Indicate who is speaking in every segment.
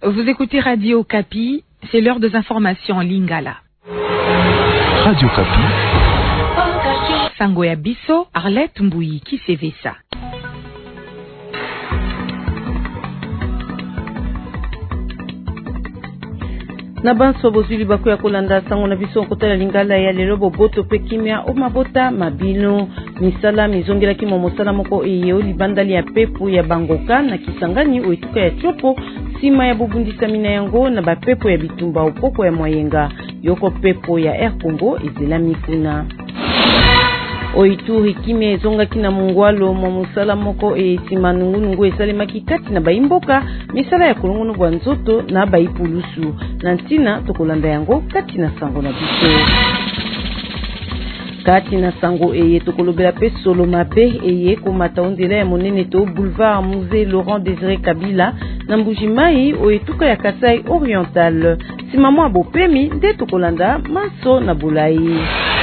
Speaker 1: Vous écoutez Radio Kapi, c'est l'heure des informations en Lingala.
Speaker 2: Radio Kapi.
Speaker 1: Sango ya biso, Arlette Mbouyi Kisevesa.
Speaker 3: Na banso bozuli bako ya kolanda sango na biso kotala Lingala ya lelo boboto pe kimia o mabota mabino misala mizongela ki momosala moko eyo libandali ya pepo ya Bangoka na Kisangani oituka ya chopo sima ya bobundisa mina yango na bapepo ya bitumba opoko ya Mwayenga yoko pepo ya Air Congo ezela mikuna Oituri kimia ezonga kina mungwalo momosala moko sima nungu esalemaki kati na baimboka misala ya kolongono bwa nzoto na baipulusu na ntina tokolanda yango kati na sango na biso. Kati na sango tokolobela pe solo mabe komata ondela ya monene to boulevard Musée Laurent Désiré Kabila na Mbujimai oetuka ya Kasai Oriental. Sima mwa bopemi nde tokolanda maso na Bulai.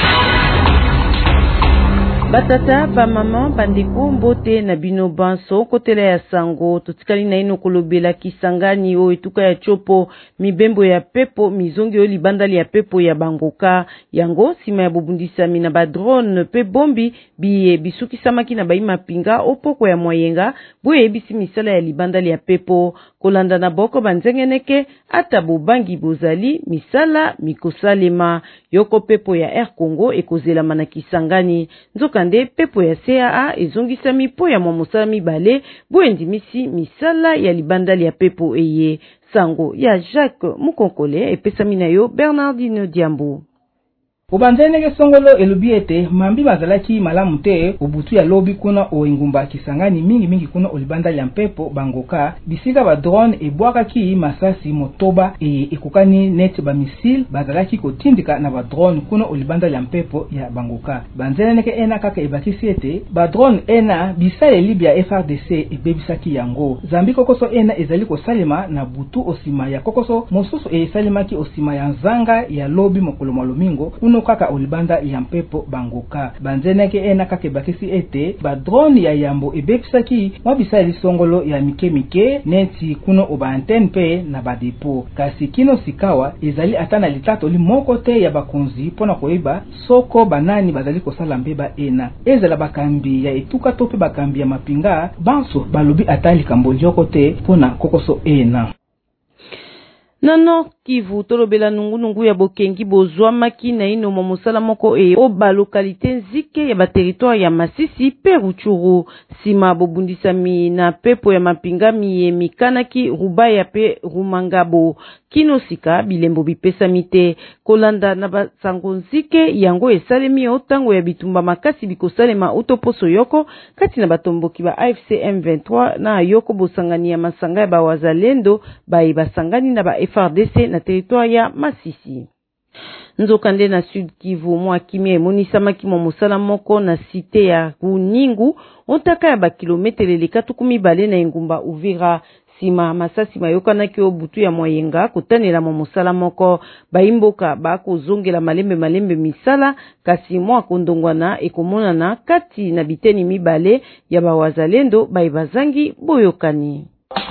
Speaker 3: Batata, ba maman, bandeko, mbote na bino banso, kotela ya sango, totikali na ino kolobela Kisangani oetuka ya chopo, mibembo ya pepo, mizongi o libandali ya pepo ya Bangoka, yango, sima ya bobundisa mina ba drone, pe bombi, biye bisuki samaki na baima pinga, opoko ya Mwayenga, boye bisi misala ya libandali ya pepo, kolanda na boko banzengeneke, ata bobangi bozali, misala, mikosalema, yoko pepo ya Air Congo, ekozela mana Kisangani, nzokande pepo ya CAA ezongisa mipo ya momosala mibale boendimisi misala ya libandali ya pepo sango ya Jacques Mukonkole epesami na yo Bernardino Diambo.
Speaker 4: Obanzenege songolo elubi ete mambi bazalaki malamu te obutu ya lobi kuna oingumba Kisangani mingi kuna olibandali ya mpepo Bangoka bisika ba drone ebwakaki masasi motoba ekokani net ba missile bazalaki kotindika na ba drone kuna olibandali ya mpepo ya Bangoka. Banzenege ena kaka ebakisi ete ba drone ena bisale libya FRDC ebebisaki yango. Zambi kokoso ena ezali kosalema na butu osima ya kokoso mosusu esalemaki osima ya nzanga ya lobi mokolo malomingo kuno kaka olibanda ya mpepo Bangoka. Banzeneke ena kake bakisi ete ba drone ya yambo ebebisaki mabisa lisongolo ya mike neti kuno oba antenne pe na ba depo. Kasi kino sikawa ezali atana litato li moko te ya bakonzi pona koiba soko banani bazali kosala mbeba ena. Ezala bakambi ya etuka tope bakambi ya mapinga banso balobi atali kambolioko te pona kokoso ena.
Speaker 3: Nano Kivu tolobela nungu ya bokengi bozwamaki na ino momosala moko o ba lokalite nzike ya ba territoire ya Masisi pe Ruchuru sima bobundisami na pepo ya mapingami mikanaki Rubaya pe Rumangabo kino sika bilembo bipesami te kolanda na basango nzike yango esalemi otango ya bitumba makasi bikosalema utoposo yoko kati na batomboki ba AFC M23 na yoko bosangani ya masanga ya ba wazalendo basangani na ba FRDC na territoire ya Masisi. Nzokande na Sud Kivu mwa kimia emonisamaki mosala moko na site ya Runingu otaka ya bakilometre lekatu kumibale na engumba Uvira sima masasi mayokanaki obutu ya Mwayenga kotanela mosala moko baimboka bakozongela malembe misala kasi mwa kondongwana ekomonana kati na biteni mibale ya bawazalendo baibazangi boyokani.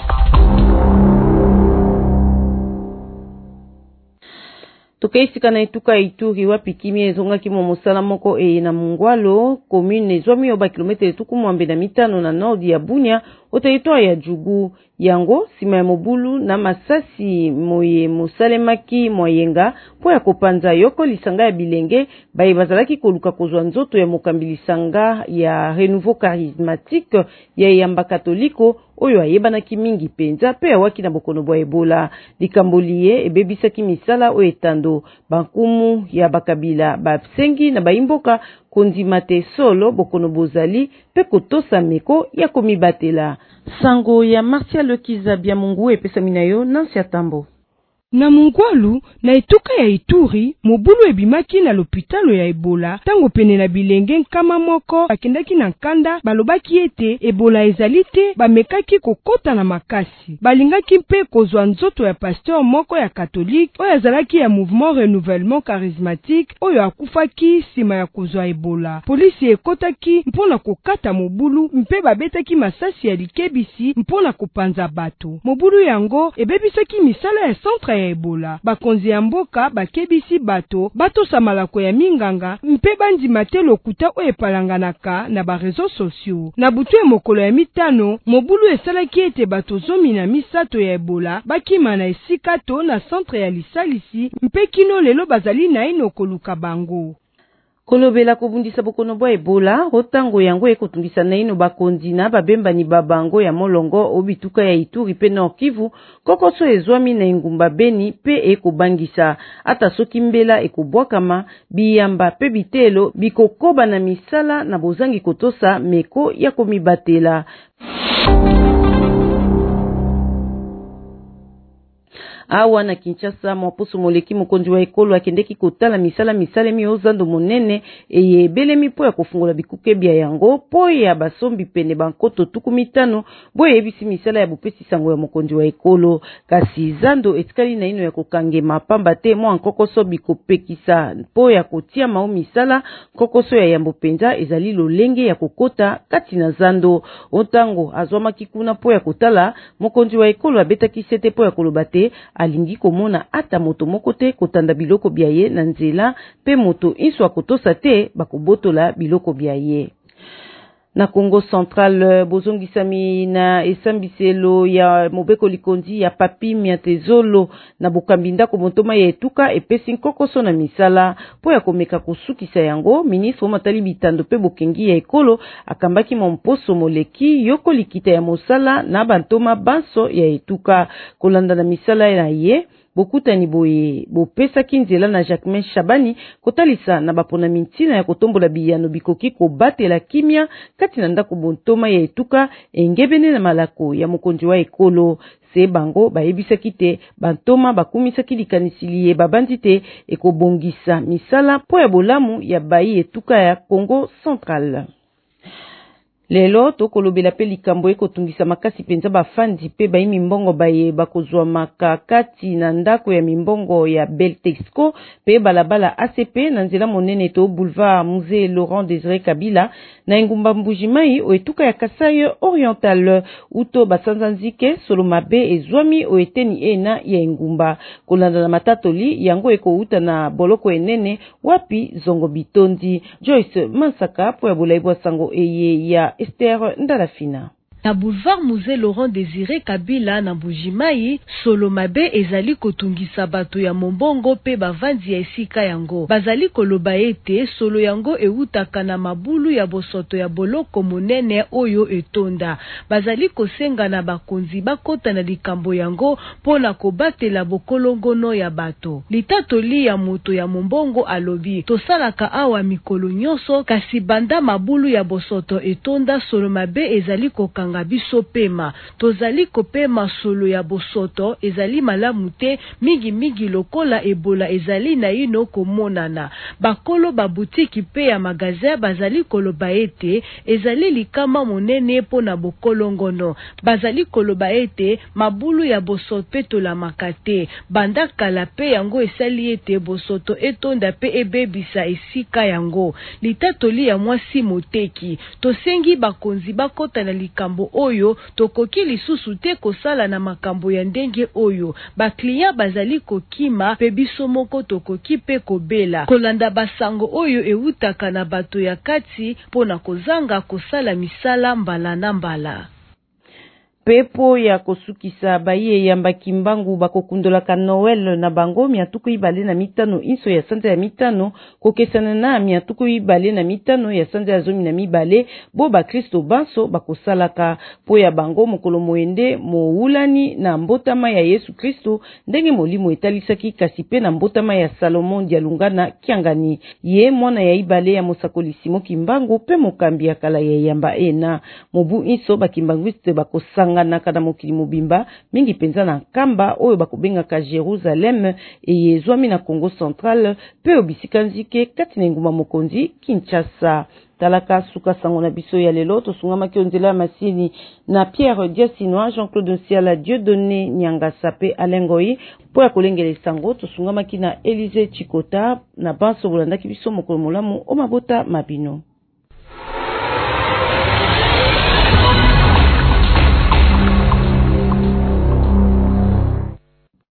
Speaker 3: Tukaisika na ituka Ituri wapi kimia ezongaki mosala moko na mungwalo commune ezwami oba kilometre tuku mwambe na mitano na nord ya Bunia o territoire ya Jugu yango sima ya mobulu na masasi moye mosalemaki Mwayenga po ya kopanza yoko lisanga ya bilenge baye bazalaki koluka kozwa nzoto ya mokambilisanga ya renouveau charismatique ya yamba katoliko oyo ayebanaki mingi penza pe awaki na bokono bwa Ebola likamboliye ebebisaki misala o etando bankumu ya bakabila bapsengi na baimboka kondimate solo bokono bozali pe kotosa meko ya komibatela sango ya Martial Kizabia Mungu epesa minayo Nancy Atambo.
Speaker 5: Na Mungwalu, na etuka ya Ituri, mobulu ebimaki na lopitalo ya Ebola, tango pene na bilenge nkama moko, bakendaki na nkanda, balobaki ete Ebola ezali te, bamekaki kokota na makasi. Balingaki mpe kozwa nzoto ya pasteur moko ya katolike, oyo azalaki ya mouvement renouvellement charismatique, oyo akufaki sima ya kozwa Ebola. Polisi ekotaki mpona kokata mobulu, mpe babetaki masasi ya likebisi mpona kopanza bato. Mobulu yango ebebisaki misala ya centre ya Ebola. Bakonzi ya mboka bakebisi bato samalako ya minganga mpe bandima te lokuta oyo epalanganaka na ba réseaux sociaux. Na butu ya mokolo ya mitano, mobulu esalaki ete bato 17 ya Ebola bakima na esika to na centre ya lisalisi mpe kino lelo bazali naino koluka bango.
Speaker 3: Kolobela kobundisa bokono bwa Ebola, otango yango ekotungisa naino bakonzi na babembani babango ya molongo obituka ya Ituri pe Nord Kivu, kokoso ezwami na engumba Beni pe ekobangisa. Ata soki mbela ekobwakama, biyamba pe bitelo bikokoba na misala na bozangi kotosa meko ya komibatela. Awa na Kinshasa, mwapusu moleki mokonzi wa ekolo akendeki kotala misala miozando monene eye belemi po ya kofungula bikuke bia yango po ya basombi pene bankoto 15 boye ebisi misala ya bopesi sango ya mokonzi wa ekolo. Kasi zando etikali na ino ya kokange mapamba te mwa nkokoso bikopekisa po ya kotia mao misala kokoso ya yambo penza ezali lolenge ya kokota kati na zando. Otango azwamaki kuna po ya kotala, mokonzi wa ekolo abetaki sete po ya kolobate alingi komona ata moto moko te kotanda biloko bia ye na nzela pe moto iswa kotosa te bakobotola biloko bia ye. Na Congo Central, bozongisami na esambiselo ya mobeko likondi ya papi miatezolo na bokambinda komontoma ya etuka epesi nkokoso na misala po ya komeka kosukisa yango. Ministre Matali Bitando pe bokengi ya ekolo akambaki momposo moleki yoko likita ya mosala na bantoma banso ya etuka kolanda na misala ya ye. Bokutani boye bopesaki nzela na Jacquemain Shabani kotalisa na bapona mintina ya kotombola biyano bikoki kobatela kimia kati na ndako bontoma ya etuka engebene na malako ya mokonzi wa ekolo. Se bango bayebisaki te bantoma bakumisaki likanisili ye babandi te ekobongisa misala po ya bolamu ya bayi etuka ya Congo Central. Lelo tokolobela pe likambo ekotungisa makasi penza bafandi pe bayi mimbongo baye bakozwa makakati na ndako ya mimbongo ya Beltexco pe balabala ACP na nzela monene to boulevard Musée Laurent Désiré Kabila na engumba Mbujimai oetuka ya Kasai Oriental uto basanza nzike solo mabe ezwami oeteni ena ya engumba kolanda na matatoli yango ekouta na boloko enene wapi zongo bitondi. Joyce Mansaka po ya bolaibwa sango eye ya Esther Ndalafina.
Speaker 6: Na boulevard Musée Laurent Désiré Kabila na Mbujimai solo mabe ezali kotungisa bato ya mombongo pe bavandi ya esika yango. Bazali koloba ete solo yango eutaka na mabulu ya bosoto ya boloko monene oyo etonda. Bazali kosenga na bakonzi bakota na likambo yango pona kobatela bokolongono ya bato. Litatoli ya moto ya mombongo alobi tosalaka awa mikolo nyonso kasi banda mabulu ya bosoto etonda solo mabe ezali kokanga biso pema. Tozali kopema solo ya bosoto ezali malamu te mingi lokola Ebola ezali na ino komonana. Bakolo babutiki pe ya magazin bazali koloba ete ezali likama monene po na bokolongono. Bazali koloba ete mabulu ya bosoto petola makate banda kala pe yango esali ete bosoto etonda pe ebebisa esika yango. Litatoli ya mwasi moteki tosengi bakonzi bakota na likambo oyo tokoki lisusu te kosala na makambo ya ndenge oyo. Bakliya bazali kokima pe biso moko tokoki pe kobela kolanda basango oyo eutaka na bato ya kati pona kozanga kosala misala mbala na mbala.
Speaker 3: Pepo ya kosukisa baye yamba kimbangu bakokundolaka Noel na bango miatuku ibale na mitano inso ya sanza ya mitano kokesana na miatuku ibale na mitano ya sanza ya zomi na mibale bo ba Kristo banso bakosalaka po ya bango mokolo moende moulani na mbotama ya Yesu Kristo ndenge molimo etalisaki kasi pe na mbotama ya Salomon dialungana kiangani ye mwana ya ibale ya mosakolisi mokimbangu pe mokambi ya kala ya yamba ena mobu inso bakimbanguiste bakosanga esanganaka na mokili mobimba mingi penza na nkamba oyo bakobengaka Jerusalem eyezwami na Congo Central pe obisika nzike kati na engumba mokonzi Kinshasa. Talaka suka sango na biso ya lelo tosungamaki onzela ya masini na Pierre Diasinois, Jean-Claude Nsiala, Dieudonné Nyanga Sape, Alengoi po ya kolengela sango tosungamaki na Élysée Chikota na banso bolandaki biso mokolo molamu o mabota mabino.